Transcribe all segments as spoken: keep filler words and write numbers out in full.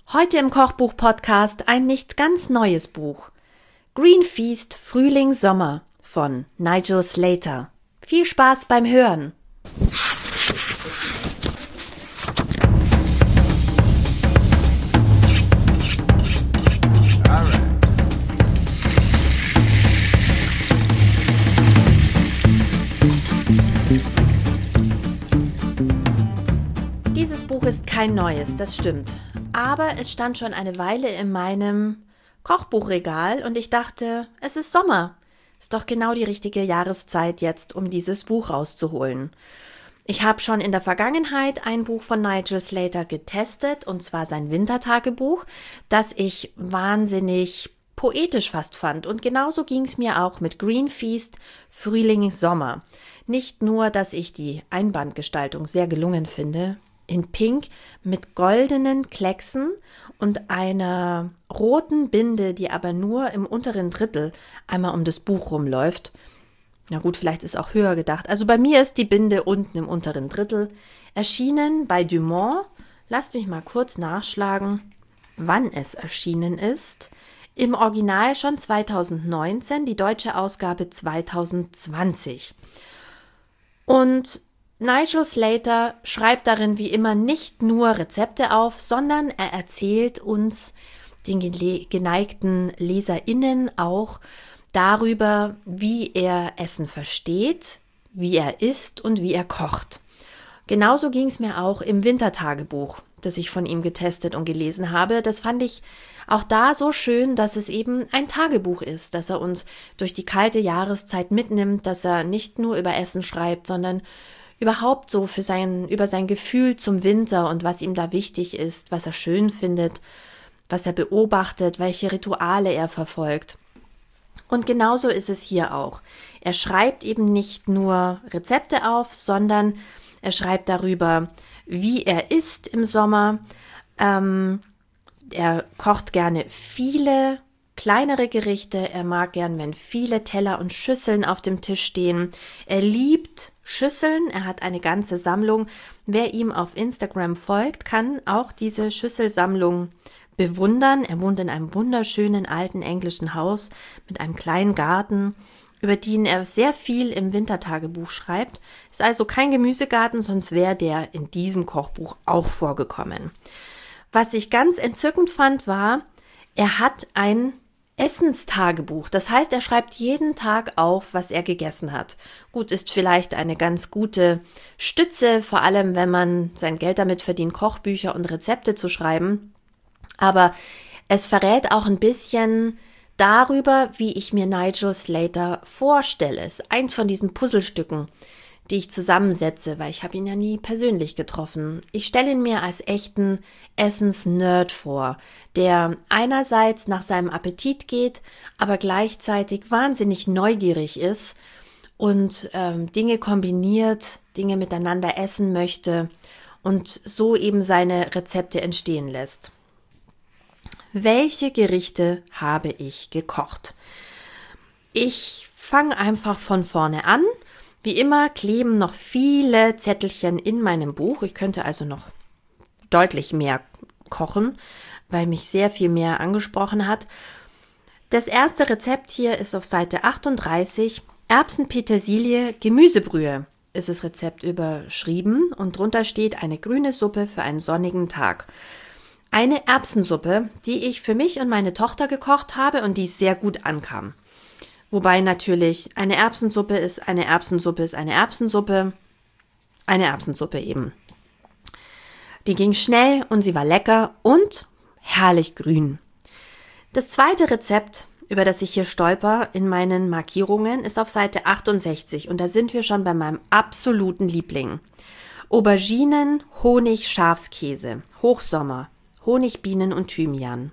Heute im Kochbuch-Podcast ein nicht ganz neues Buch. Green Feast Frühling Sommer von Nigel Slater. Viel Spaß beim Hören! Dieses Buch ist kein neues, das stimmt. Aber es stand schon eine Weile in meinem Kochbuchregal und ich dachte, es ist Sommer. Ist doch genau die richtige Jahreszeit jetzt, um dieses Buch rauszuholen. Ich habe schon in der Vergangenheit ein Buch von Nigel Slater getestet, und zwar sein Wintertagebuch, das ich wahnsinnig poetisch fast fand. Und genauso ging es mir auch mit Green Feast Frühling Sommer. Nicht nur, dass ich die Einbandgestaltung sehr gelungen finde, in Pink mit goldenen Klecksen und einer roten Binde, die aber nur im unteren Drittel einmal um das Buch rumläuft. Na gut, vielleicht ist auch höher gedacht. Also bei mir ist die Binde unten im unteren Drittel. Erschienen bei Dumont. Lasst mich mal kurz nachschlagen, wann es erschienen ist. Im Original schon zweitausendneunzehn, die deutsche Ausgabe zweitausendzwanzig. Und Nigel Slater schreibt darin wie immer nicht nur Rezepte auf, sondern er erzählt uns, den geneigten LeserInnen, auch darüber, wie er Essen versteht, wie er isst und wie er kocht. Genauso ging es mir auch im Wintertagebuch, das ich von ihm getestet und gelesen habe. Das fand ich auch da so schön, dass es eben ein Tagebuch ist, dass er uns durch die kalte Jahreszeit mitnimmt, dass er nicht nur über Essen schreibt, sondern überhaupt so für sein, über sein Gefühl zum Winter und was ihm da wichtig ist, was er schön findet, was er beobachtet, welche Rituale er verfolgt. Und genauso ist es hier auch. Er schreibt eben nicht nur Rezepte auf, sondern er schreibt darüber, wie er isst im Sommer. Ähm, er kocht gerne viele kleinere Gerichte. Er mag gern, wenn viele Teller und Schüsseln auf dem Tisch stehen. Er liebt Schüsseln. Er hat eine ganze Sammlung. Wer ihm auf Instagram folgt, kann auch diese Schüsselsammlung bewundern. Er wohnt in einem wunderschönen alten englischen Haus mit einem kleinen Garten, über den er sehr viel im Wintertagebuch schreibt. Ist also kein Gemüsegarten, sonst wäre der in diesem Kochbuch auch vorgekommen. Was ich ganz entzückend fand, war, er hat ein Essenstagebuch. Das heißt, er schreibt jeden Tag auf, was er gegessen hat. Gut, ist vielleicht eine ganz gute Stütze, vor allem wenn man sein Geld damit verdient, Kochbücher und Rezepte zu schreiben. Aber es verrät auch ein bisschen darüber, wie ich mir Nigel Slater vorstelle. Es ist eins von diesen Puzzlestücken, die ich zusammensetze, weil ich habe ihn ja nie persönlich getroffen. Ich stelle ihn mir als echten Essens-Nerd vor, der einerseits nach seinem Appetit geht, aber gleichzeitig wahnsinnig neugierig ist und ähm, Dinge kombiniert, Dinge miteinander essen möchte und so eben seine Rezepte entstehen lässt. Welche Gerichte habe ich gekocht? Ich fange einfach von vorne an. Wie immer kleben noch viele Zettelchen in meinem Buch. Ich könnte also noch deutlich mehr kochen, weil mich sehr viel mehr angesprochen hat. Das erste Rezept hier ist auf Seite achtunddreißig. Erbsen-Petersilie Gemüsebrühe ist das Rezept überschrieben und drunter steht eine grüne Suppe für einen sonnigen Tag. Eine Erbsensuppe, die ich für mich und meine Tochter gekocht habe und die sehr gut ankam. Wobei natürlich eine Erbsensuppe ist eine Erbsensuppe ist eine Erbsensuppe, eine Erbsensuppe eben. Die ging schnell und sie war lecker und herrlich grün. Das zweite Rezept, über das ich hier stolper in meinen Markierungen, ist auf Seite achtundsechzig und da sind wir schon bei meinem absoluten Liebling. Auberginen, Honig, Schafskäse, Hochsommer, Honigbienen und Thymian.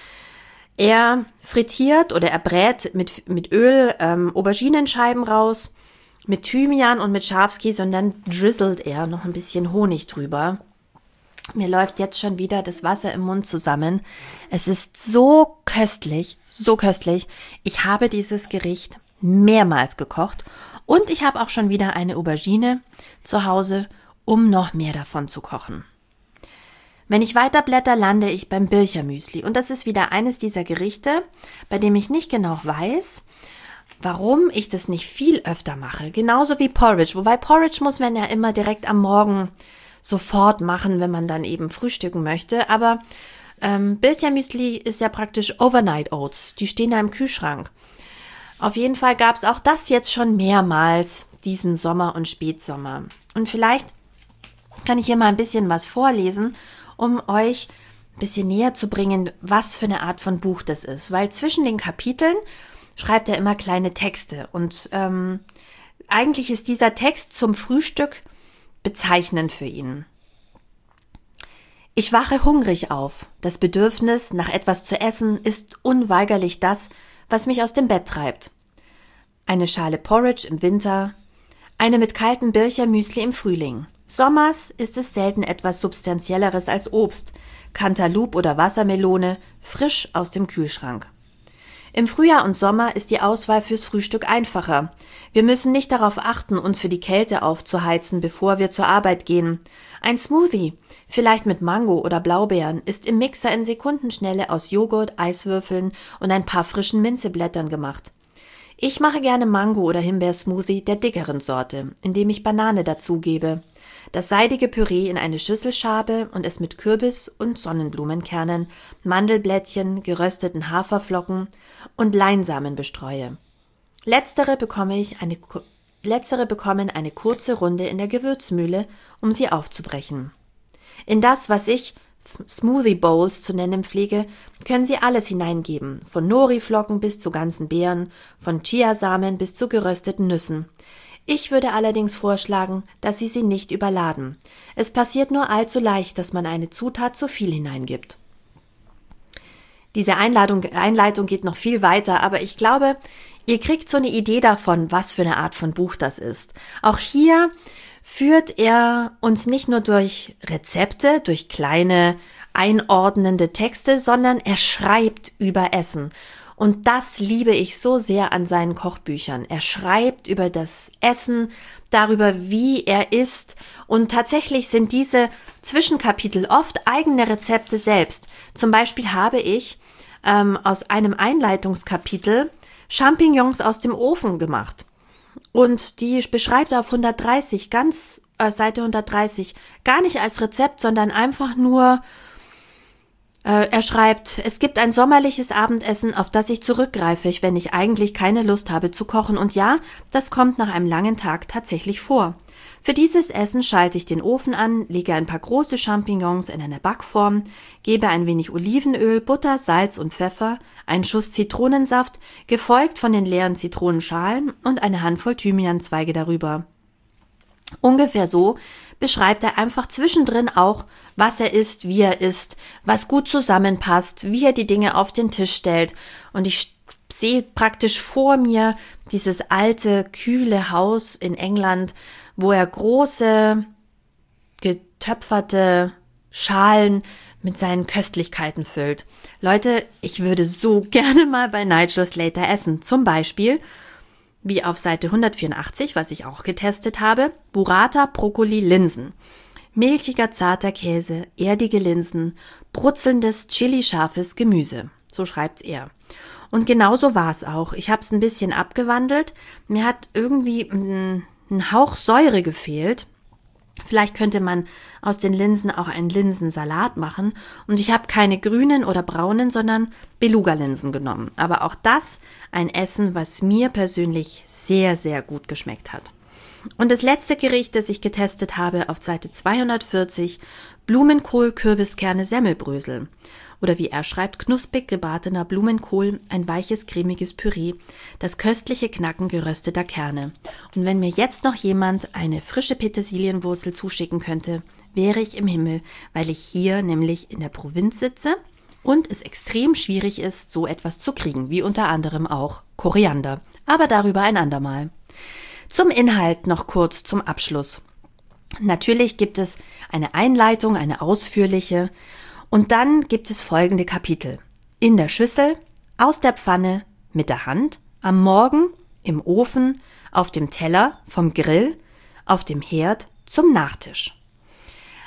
Er frittiert oder er brät mit, mit Öl ähm, Auberginenscheiben raus, mit Thymian und mit Schafskäse und dann drizzelt er noch ein bisschen Honig drüber. Mir läuft jetzt schon wieder das Wasser im Mund zusammen. Es ist so köstlich, so köstlich. Ich habe dieses Gericht mehrmals gekocht und ich habe auch schon wieder eine Aubergine zu Hause, um noch mehr davon zu kochen. Wenn ich weiterblätter, lande ich beim Birchermüsli. Und das ist wieder eines dieser Gerichte, bei dem ich nicht genau weiß, warum ich das nicht viel öfter mache. Genauso wie Porridge. Wobei Porridge muss man ja immer direkt am Morgen sofort machen, wenn man dann eben frühstücken möchte. Aber ähm, Birchermüsli ist ja praktisch Overnight Oats. Die stehen da im Kühlschrank. Auf jeden Fall gab es auch das jetzt schon mehrmals, diesen Sommer und Spätsommer. Und vielleicht kann ich hier mal ein bisschen was vorlesen, um euch ein bisschen näher zu bringen, was für eine Art von Buch das ist. Weil zwischen den Kapiteln schreibt er immer kleine Texte. Und ähm, eigentlich ist dieser Text zum Frühstück bezeichnend für ihn. Ich wache hungrig auf. Das Bedürfnis nach etwas zu essen ist unweigerlich das, was mich aus dem Bett treibt. Eine Schale Porridge im Winter, eine mit kaltem Birchermüsli im Frühling. Sommers ist es selten etwas Substanzielleres als Obst, Cantaloupe oder Wassermelone, frisch aus dem Kühlschrank. Im Frühjahr und Sommer ist die Auswahl fürs Frühstück einfacher. Wir müssen nicht darauf achten, uns für die Kälte aufzuheizen, bevor wir zur Arbeit gehen. Ein Smoothie, vielleicht mit Mango oder Blaubeeren, ist im Mixer in Sekundenschnelle aus Joghurt, Eiswürfeln und ein paar frischen Minzeblättern gemacht. Ich mache gerne Mango- oder Himbeersmoothie der dickeren Sorte, indem ich Banane dazugebe. Das seidige Püree in eine Schüssel schabe und es mit Kürbis- und Sonnenblumenkernen, Mandelblättchen, gerösteten Haferflocken und Leinsamen bestreue. Letztere bekomme ich eine, letztere bekommen eine kurze Runde in der Gewürzmühle, um sie aufzubrechen. In das, was ich Smoothie Bowls zu nennen pflege, können Sie alles hineingeben, von Nori-Flocken bis zu ganzen Beeren, von Chiasamen bis zu gerösteten Nüssen. Ich würde allerdings vorschlagen, dass Sie sie nicht überladen. Es passiert nur allzu leicht, dass man eine Zutat zu viel hineingibt. Diese Einladung, Einleitung geht noch viel weiter, aber ich glaube, ihr kriegt so eine Idee davon, was für eine Art von Buch das ist. Auch hier führt er uns nicht nur durch Rezepte, durch kleine einordnende Texte, sondern er schreibt über Essen. Und das liebe ich so sehr an seinen Kochbüchern. Er schreibt über das Essen, darüber, wie er isst. Und tatsächlich sind diese Zwischenkapitel oft eigene Rezepte selbst. Zum Beispiel habe ich ähm, aus einem Einleitungskapitel Champignons aus dem Ofen gemacht. Und die beschreibt er auf hundertdreißig, ganz äh, Seite hundertdreißig, gar nicht als Rezept, sondern einfach nur, äh, er schreibt, es gibt ein sommerliches Abendessen, auf das ich zurückgreife, wenn ich eigentlich keine Lust habe zu kochen. Und ja, das kommt nach einem langen Tag tatsächlich vor. Für dieses Essen schalte ich den Ofen an, lege ein paar große Champignons in eine Backform, gebe ein wenig Olivenöl, Butter, Salz und Pfeffer, einen Schuss Zitronensaft, gefolgt von den leeren Zitronenschalen und eine Handvoll Thymianzweige darüber. Ungefähr so beschreibt er einfach zwischendrin auch, was er isst, wie er isst, was gut zusammenpasst, wie er die Dinge auf den Tisch stellt. Und ich sehe praktisch vor mir dieses alte, kühle Haus in England, wo er große, getöpferte Schalen mit seinen Köstlichkeiten füllt. Leute, ich würde so gerne mal bei Nigel Slater essen. Zum Beispiel, wie auf Seite hundertvierundachtzig, was ich auch getestet habe, Burrata, Brokkoli, Linsen. Milchiger, zarter Käse, erdige Linsen, brutzelndes, chili-scharfes Gemüse. So schreibt's er. Und genauso war es auch. Ich habe es ein bisschen abgewandelt. Mir hat irgendwie ein, ein Hauch Säure gefehlt. Vielleicht könnte man aus den Linsen auch einen Linsensalat machen. Und ich habe keine grünen oder braunen, sondern Beluga-Linsen genommen. Aber auch das ein Essen, was mir persönlich sehr, sehr gut geschmeckt hat. Und das letzte Gericht, das ich getestet habe, auf Seite zweihundertvierzig, Blumenkohl, Kürbiskerne, Semmelbrösel. Oder wie er schreibt, knusprig gebratener Blumenkohl, ein weiches, cremiges Püree, das köstliche Knacken gerösteter Kerne. Und wenn mir jetzt noch jemand eine frische Petersilienwurzel zuschicken könnte, wäre ich im Himmel, weil ich hier nämlich in der Provinz sitze und es extrem schwierig ist, so etwas zu kriegen, wie unter anderem auch Koriander. Aber darüber ein andermal. Zum Inhalt noch kurz zum Abschluss. Natürlich gibt es eine Einleitung, eine ausführliche, und dann gibt es folgende Kapitel. In der Schüssel, aus der Pfanne, mit der Hand, am Morgen, im Ofen, auf dem Teller, vom Grill, auf dem Herd, zum Nachtisch.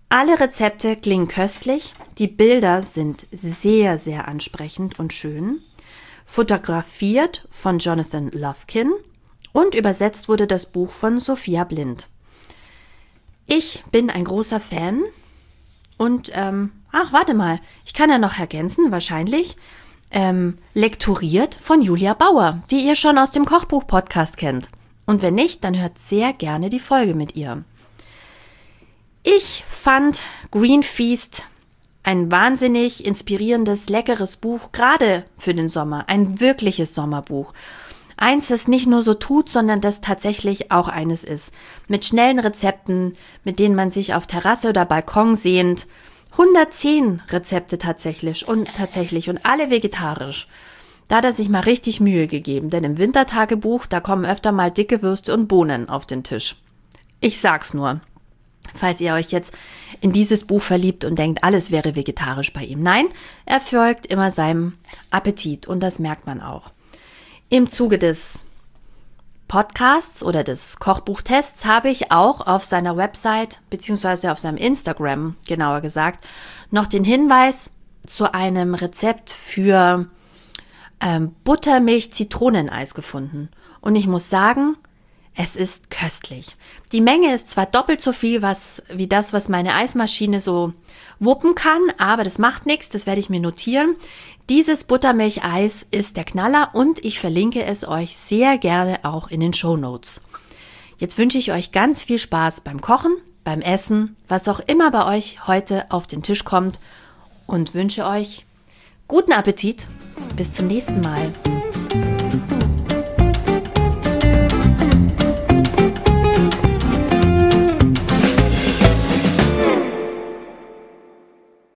Alle Rezepte klingen köstlich, die Bilder sind sehr, sehr ansprechend und schön, fotografiert von Jonathan Lufkin und übersetzt wurde das Buch von Sophia Blind. Ich bin ein großer Fan und, ähm, ach, warte mal, ich kann ja noch ergänzen, wahrscheinlich, ähm, lektoriert von Julia Bauer, die ihr schon aus dem Kochbuch-Podcast kennt. Und wenn nicht, dann hört sehr gerne die Folge mit ihr. Ich fand Green Feast ein wahnsinnig inspirierendes, leckeres Buch, gerade für den Sommer, ein wirkliches Sommerbuch. Eins, das nicht nur so tut, sondern das tatsächlich auch eines ist. Mit schnellen Rezepten, mit denen man sich auf Terrasse oder Balkon sehnt. hundertzehn Rezepte tatsächlich und tatsächlich und alle vegetarisch. Da hat er sich mal richtig Mühe gegeben, denn im Wintertagebuch, da kommen öfter mal dicke Würste und Bohnen auf den Tisch. Ich sag's nur, falls ihr euch jetzt in dieses Buch verliebt und denkt, alles wäre vegetarisch bei ihm. Nein, er folgt immer seinem Appetit und das merkt man auch. Im Zuge des Podcasts oder des Kochbuchtests habe ich auch auf seiner Website beziehungsweise auf seinem Instagram, genauer gesagt, noch den Hinweis zu einem Rezept für ähm, Buttermilch-Zitroneneis gefunden. Und ich muss sagen, es ist köstlich. Die Menge ist zwar doppelt so viel was, wie das, was meine Eismaschine so wuppen kann, aber das macht nichts, das werde ich mir notieren. Dieses Buttermilcheis ist der Knaller und ich verlinke es euch sehr gerne auch in den Shownotes. Jetzt wünsche ich euch ganz viel Spaß beim Kochen, beim Essen, was auch immer bei euch heute auf den Tisch kommt und wünsche euch guten Appetit. Bis zum nächsten Mal.